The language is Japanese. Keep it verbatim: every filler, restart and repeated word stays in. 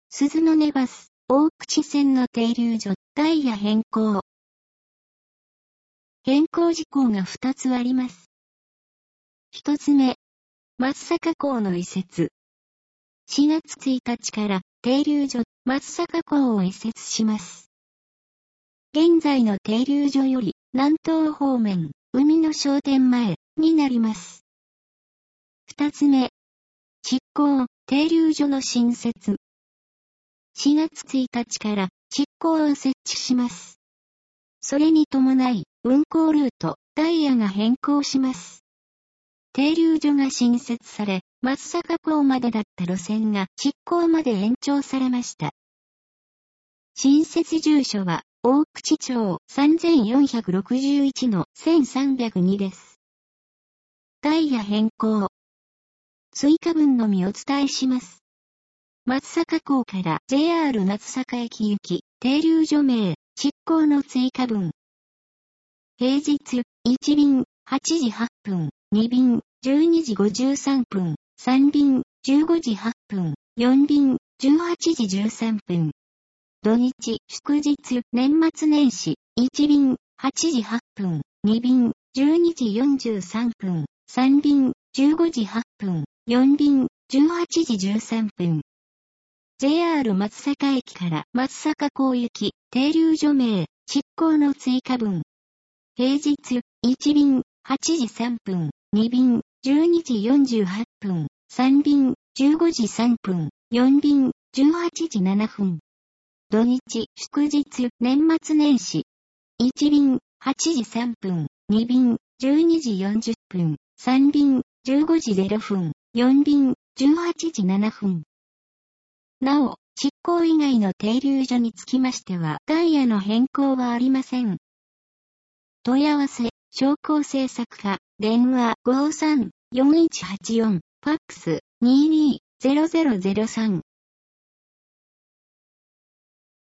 鈴の根バス、大口線の停留所、ダイヤ変更。変更事項がふたつあります。ひとつめ、松阪港の移設。しがつついたちから停留所、松阪港を移設します。現在の停留所より南東方面、海の商店前になります。ふたつめ、築港、停留所の新設。しがつついたちから築港を設置します。それに伴い、運行ルート、ダイヤが変更します。停留所が新設され、松阪港までだった路線が築港まで延長されました。新設住所は、大口町 さんぜんよんひゃくろくじゅういちのせんさんびゃくに です。ダイヤ変更。追加分のみお伝えします。松阪港から ジェイアール 松阪駅行き、停留所名、築港の追加分。平日、いち便、はちじはっぷん、に便、じゅうにじごじゅうさんぷん、さん便、じゅうごじはっぷん、よん便、じゅうはちじじゅうさんぷん。土日、祝日、年末年始、いち便、はちじはっぷん、に便、じゅうにじよんじゅうさんぷん、さん便、じゅうごじはっぷん、よん便、じゅうはちじじゅうさんぷん。ジェイアール 松阪駅から松阪港行き、停留所名、築港の追加分。平日、いち便、はちじさんぷん、に便、じゅうにじよんじゅうはっぷん、さん便、じゅうごじさんぷん、よん便、じゅうはちじななふん。土日、祝日、年末年始。いち便、はちじさんぷん、に便、じゅうにじよんじゅっぷん、さん便、じゅうごじぜろふん、よん便、じゅうはちじななふん。なお、築港以外の停留所につきましては、ダイヤの変更はありません。問い合わせ、商工制作課、電話 ごーさんよんいちはちよん、ファックス にーにーぜろぜろぜろさん。